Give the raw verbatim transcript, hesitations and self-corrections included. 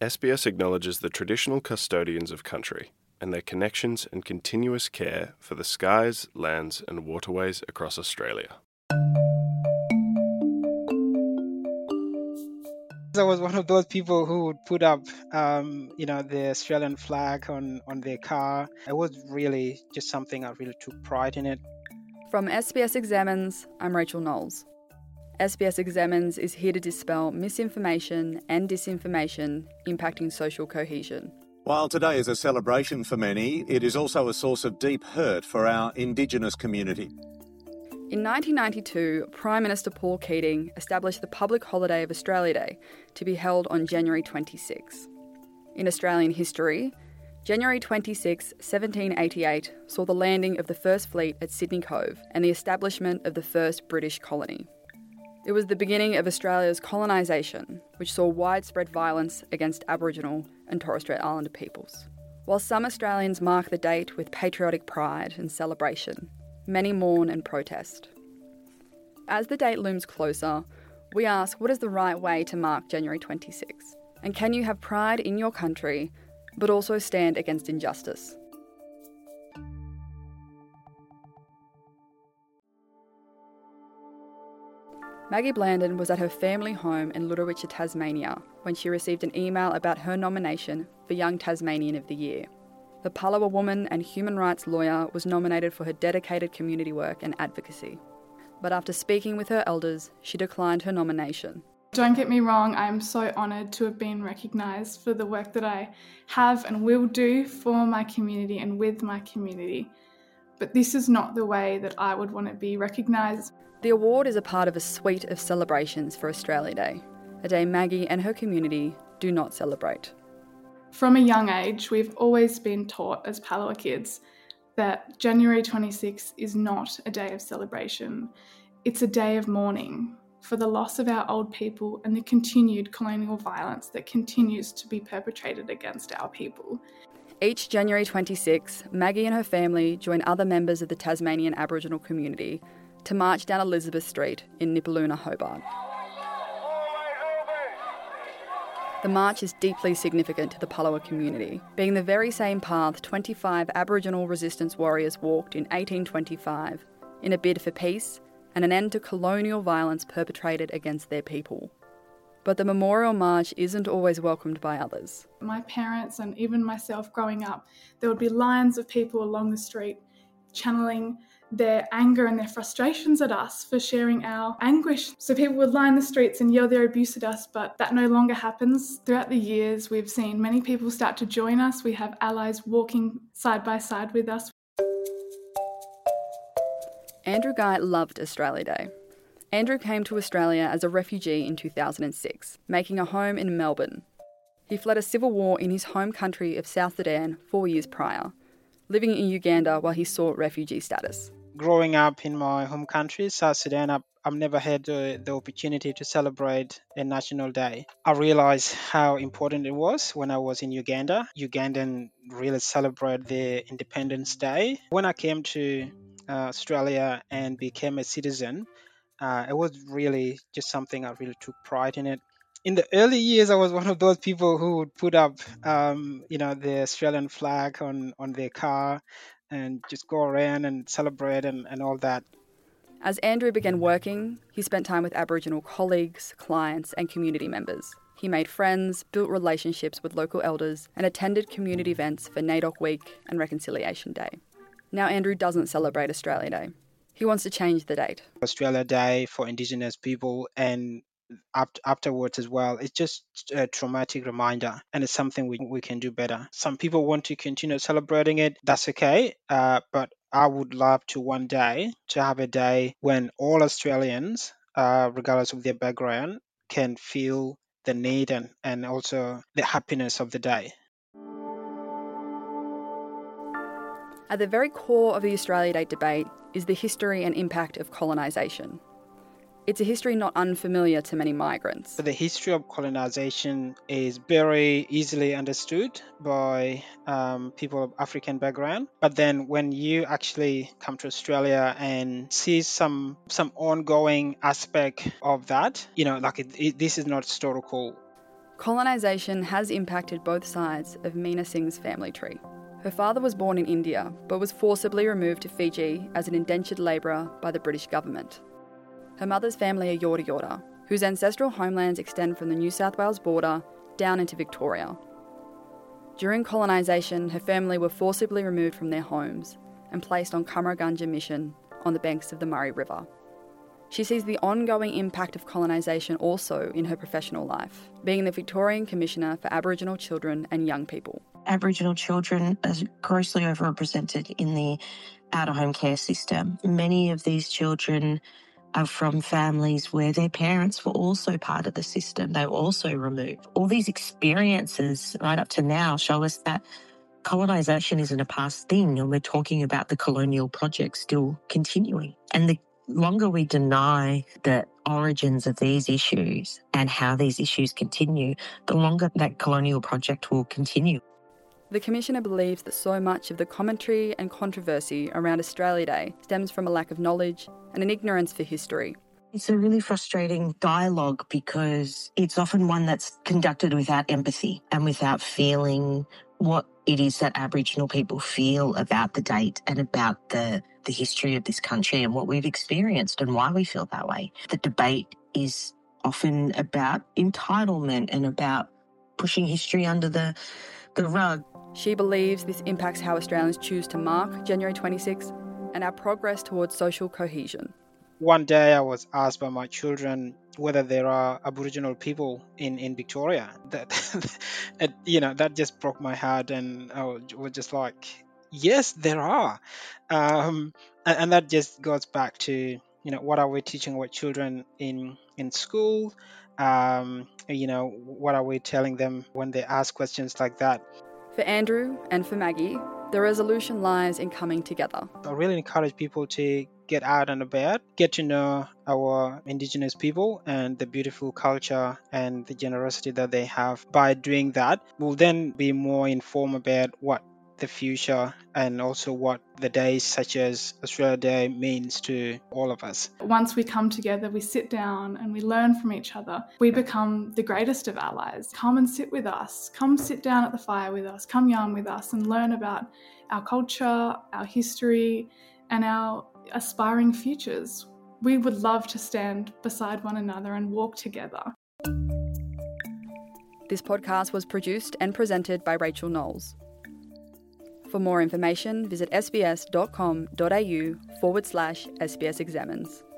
S B S acknowledges the traditional custodians of country and their connections and continuous care for the skies, lands and waterways across Australia. I was one of those people who would put up, um, you know, the Australian flag on, on their car. It was really just something I really took pride in it. From S B S Examines, I'm Rachel Knowles. S B S Examines is here to dispel misinformation and disinformation impacting social cohesion. While today is a celebration for many, it is also a source of deep hurt for our Indigenous community. In nineteen ninety-two, Prime Minister Paul Keating established the public holiday of Australia Day to be held on January twenty-sixth. In Australian history, January twenty-sixth, seventeen eighty-eight saw the landing of the First Fleet at Sydney Cove and the establishment of the first British colony. It was the beginning of Australia's colonisation, which saw widespread violence against Aboriginal and Torres Strait Islander peoples. While some Australians mark the date with patriotic pride and celebration, many mourn and protest. As the date looms closer, we ask, what is the right way to mark January twenty-sixth? And can you have pride in your country, but also stand against injustice? Maggie Blandon was at her family home in Lutterwitcher, Tasmania, when she received an email about her nomination for Young Tasmanian of the Year. The Palawa woman and human rights lawyer was nominated for her dedicated community work and advocacy. But after speaking with her elders, she declined her nomination. Don't get me wrong, I am so honoured to have been recognised for the work that I have and will do for my community and with my community. But this is not the way that I would want to be recognised. The award is a part of a suite of celebrations for Australia Day, a day Maggie and her community do not celebrate. From a young age, we've always been taught as Palawa kids that January twenty-sixth is not a day of celebration. It's a day of mourning for the loss of our old people and the continued colonial violence that continues to be perpetrated against our people. Each January twenty-sixth, Maggie and her family join other members of the Tasmanian Aboriginal community to march down Elizabeth Street in Nipaluna, Hobart. The march is deeply significant to the Palawa community, being the very same path twenty-five Aboriginal resistance warriors walked in eighteen twenty-five in a bid for peace and an end to colonial violence perpetrated against their people. But the memorial march isn't always welcomed by others. My parents and even myself growing up, there would be lines of people along the street channeling their anger and their frustrations at us for sharing our anguish. So people would line the streets and yell their abuse at us, but that no longer happens. Throughout the years, we've seen many people start to join us. We have allies walking side by side with us. Andrew Guy loved Australia Day. Andrew came to Australia as a refugee in two thousand six, making a home in Melbourne. He fled a civil war in his home country of South Sudan four years prior, living in Uganda while he sought refugee status. Growing up in my home country, South Sudan, I've, I've never had the, the opportunity to celebrate a national day. I realized how important it was when I was in Uganda. Ugandan really celebrate their Independence Day. When I came to uh, Australia and became a citizen, uh, it was really just something I really took pride in it. In the early years, I was one of those people who would put up, um, you know, the Australian flag on, on their car and just go around and celebrate and, and all that. As Andrew began working, he spent time with Aboriginal colleagues, clients and community members. He made friends, built relationships with local elders and attended community events for NAIDOC Week and Reconciliation Day. Now Andrew doesn't celebrate Australia Day. He wants to change the date. Australia Day for Indigenous people and afterwards as well, it's just a traumatic reminder and it's something we, we can do better. Some people want to continue celebrating it, that's okay, uh, but I would love to one day to have a day when all Australians, uh, regardless of their background, can feel the need and, and also the happiness of the day. At the very core of the Australia Day debate is the history and impact of colonisation. It's a history not unfamiliar to many migrants. The history of colonization is very easily understood by um, people of African background. But then when you actually come to Australia and see some some ongoing aspect of that, you know, like it, it, this is not historical. Colonisation has impacted both sides of Meena Singh's family tree. Her father was born in India, but was forcibly removed to Fiji as an indentured labourer by the British government. Her mother's family are Yorta Yorta, whose ancestral homelands extend from the New South Wales border down into Victoria. During colonisation, her family were forcibly removed from their homes and placed on Kamargunja Mission on the banks of the Murray River. She sees the ongoing impact of colonisation also in her professional life, being the Victorian Commissioner for Aboriginal Children and Young People. Aboriginal children are grossly overrepresented in the out-of-home care system. Many of these children are from families where their parents were also part of the system. They were also removed. All these experiences right up to now show us that colonisation isn't a past thing, and we're talking about the colonial project still continuing. And the longer we deny the origins of these issues and how these issues continue, the longer that colonial project will continue. The Commissioner believes that so much of the commentary and controversy around Australia Day stems from a lack of knowledge and an ignorance for history. It's a really frustrating dialogue because it's often one that's conducted without empathy and without feeling what it is that Aboriginal people feel about the date and about the, the history of this country and what we've experienced and why we feel that way. The debate is often about entitlement and about pushing history under the, the rug. She believes this impacts how Australians choose to mark January twenty-sixth and our progress towards social cohesion. One day I was asked by my children whether there are Aboriginal people in, in Victoria. That, it, you know, that just broke my heart, and I was just like, yes, there are. Um, and, and that just goes back to, you know, what are we teaching our children in, in school? Um, you know, what are we telling them when they ask questions like that? For Andrew and for Maggie, the resolution lies in coming together. I really encourage people to get out and about, get to know our Indigenous people and the beautiful culture and the generosity that they have. By doing that, we'll then be more informed about what the future and also what the days such as Australia Day means to all of us. Once we come together, we sit down and we learn from each other. We become the greatest of allies. Come and sit with us. Come sit down at the fire with us. Come yarn with us and learn about our culture, our history, and our aspiring futures. We would love to stand beside one another and walk together. This podcast was produced and presented by Rachel Knowles. For more information, visit sbs.com.au forward slash SBS Examines.